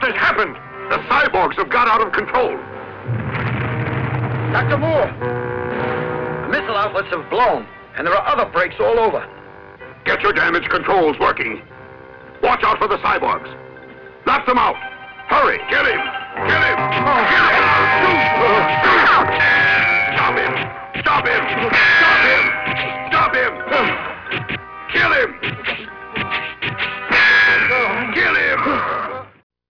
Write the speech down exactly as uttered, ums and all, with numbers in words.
has happened? The cyborgs have got out of control. Doctor Moore, the missile outlets have blown, and there are other breaks all over. Get your damage controls working. Watch out for the cyborgs. Knock them out. Hurry, get him. Get him. Get him. Stop him. Stop him. Stop